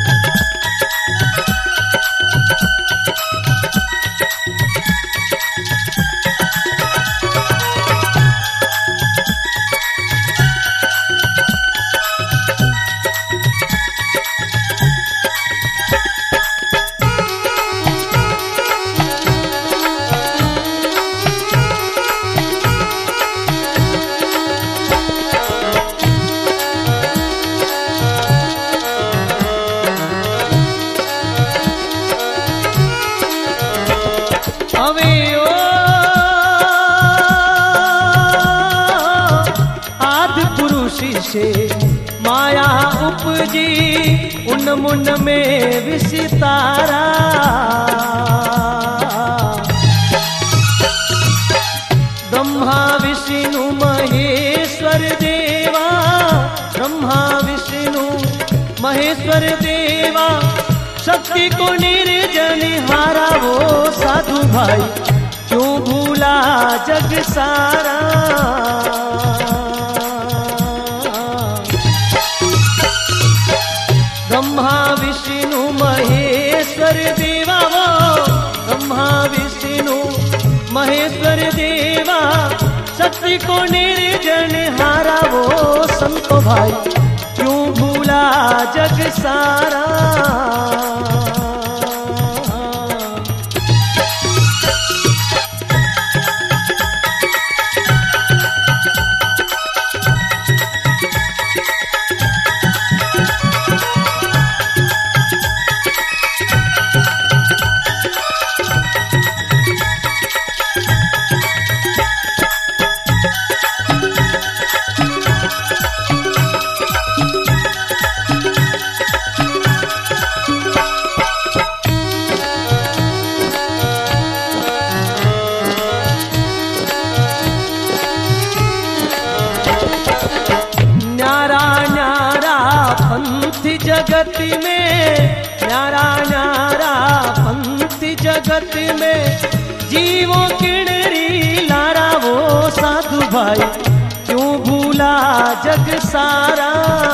माया उपजी उन मुन में विसितारा। ब्रह्मा विष्णु महेश्वर देवा, ब्रह्मा विष्णु महेश्वर देवा, शक्ति को निर्जन हारा वो साधु भाई, क्यों भूला जग सारा। ब्रह्मा विष्णु महेश्वर देवा, वो ब्रह्मा विष्णु महेश्वर देवा, शक्ति को निर्जन हारा वो संतो भाई, क्यों भूला जग सारा। जगत में न्यारा न्यारा पंथ जगत में, जीवों किणरी लारा वो साधु भाई, क्यों भूला जग सारा।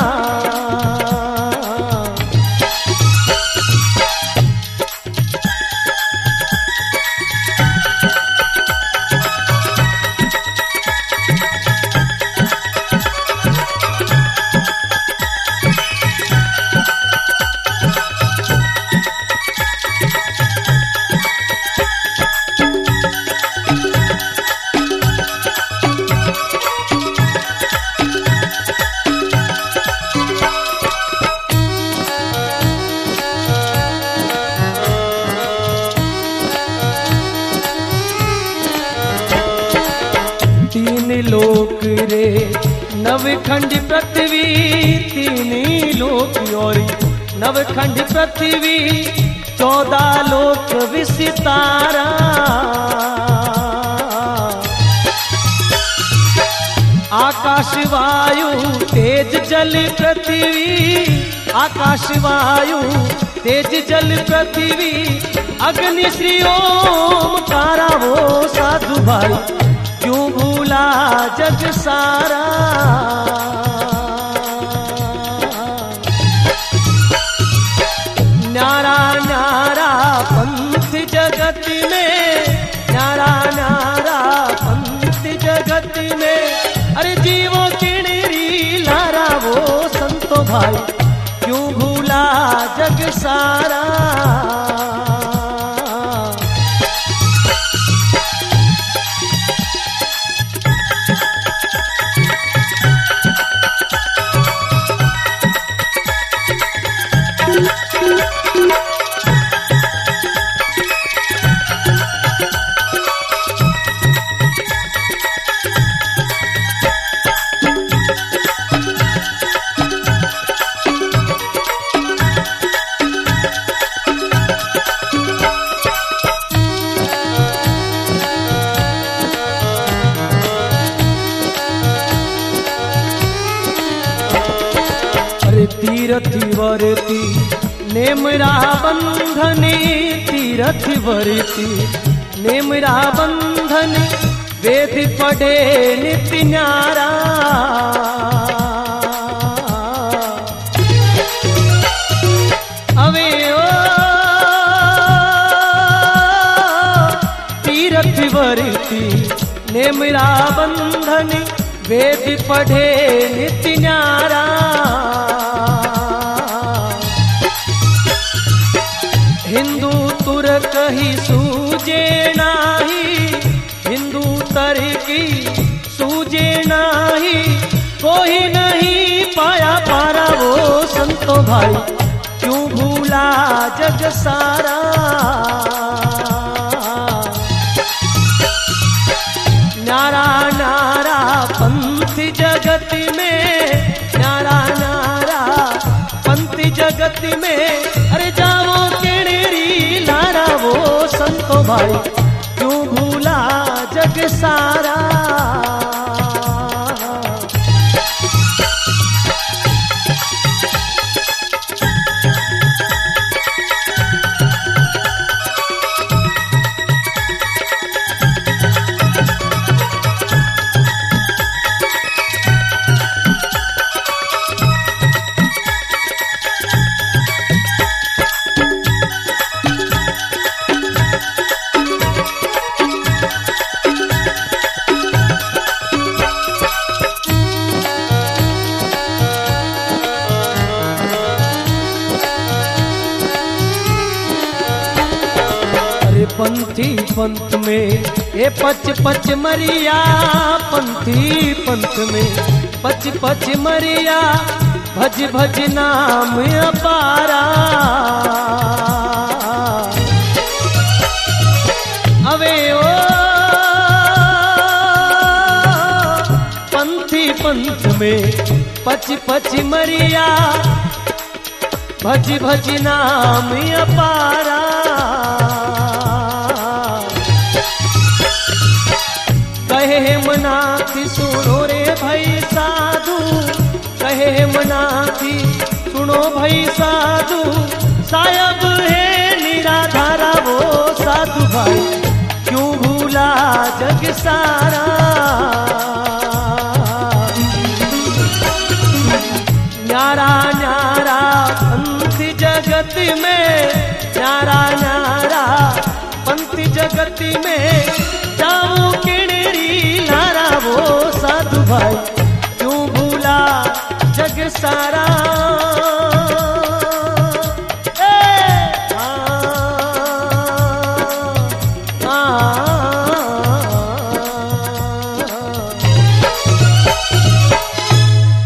तीन लोक रे नवखंड पृथ्वी, तीन लोक और नवखंड पृथ्वी, 14 लोक विसितारा। आकाश वायु तेज जल पृथ्वी, आकाश वायु तेज जल पृथ्वी, अग्नि श्री ओमकारा वो साधु भाई, क्यों भूला जग सारा। न्यारा न्यारा पंथ जगत में, न्यारा न्यारा पंथ जगत में, अरे जीवों किणरी लारा वो संतो भाई, क्यों भूला जग सारा। तीरथ वर्ती नेमरा बंधन, तीरथ वर्ती नेमरा बंधन, वेद पढ़े नित्य न्यारा। नेमरा बंधन वेद पढ़े नित न्यारा। हिंदू तुर कही सूझे नाही, हिंदू तरकी सूझे नाही, कोई नहीं पाया पारा वो संतो भाई, क्यों भूला जग सारा। न्यारा न्यारा पंथ जगत में, न्यारा न्यारा पंथ जगत में, अरे जाओ केड़ेरी लारा वो संतो भाई, क्यों भूला जग सारा। पंथी पंथ में ये पच पच मरिया, पंथी पंथ में पच पच मरिया, भज भज नाम अपारा। अवे ओ पंथी पंथ में पच पच मरिया, भज भज नाम अपारा। कहे मनाथी सुनो रे भाई साधु, कहे मनाथी सुनो भाई साधु, सायब है निराधारा वो साधु भाई, क्यों भूला जग सारा। न्यारा न्यारा पंथ जगत में, न्यारा न्यारा पंथ जगत में, जाऊं केड़ेरी लारा वो साधु भाई, क्यों भूला जग सारा।